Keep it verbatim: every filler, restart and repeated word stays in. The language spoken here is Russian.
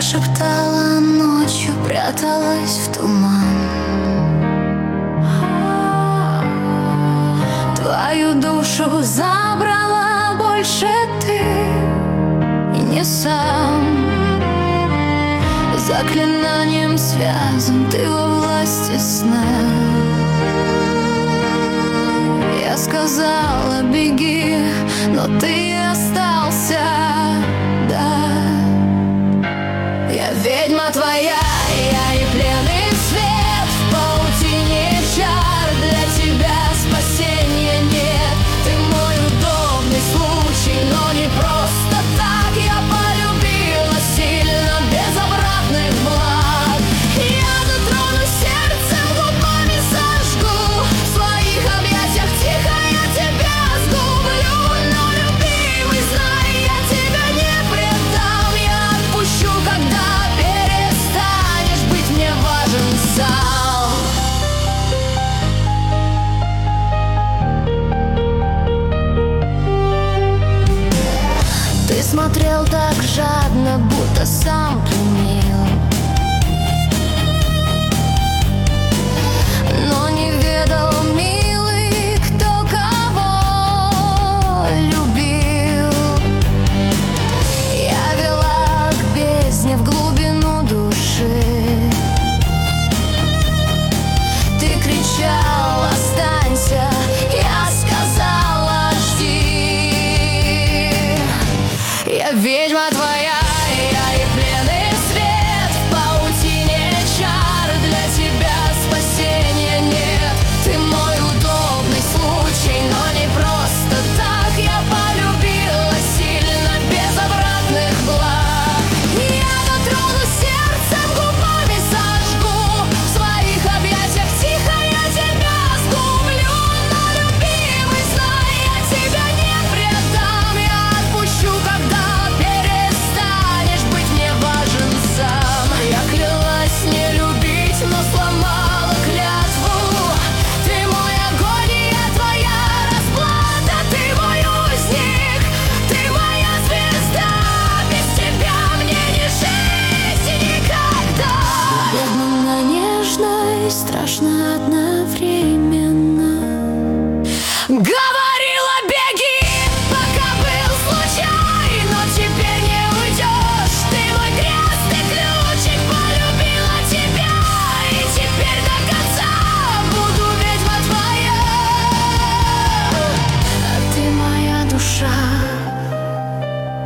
Я шептала ночью, пряталась в туман. Твою душу забрала больше ты и не сам. Заклинанием связан ты во власти сна. Я сказала беги, но ты остался, да. Я ведьма твоя, я и пленный свет в паутине чар. Для тебя спасения нет, ты мой удобный случай, но не просто так. Я полюбила сильно, без обратных благ. Я дотрону сердцем, губами сожгу, в своих объятиях тихо я тебя сгублю. Но, любимый, знай, я тебя не предам. Я отпущу, когда перестанешь быть мне важен сам. Ты смотрел так жадно, будто сам пленил, но не ведал, милый, кто кого любил. Я вела к бездне, в глубину души. Ты кричал останься, я сказала жди. Я ведьма твоя.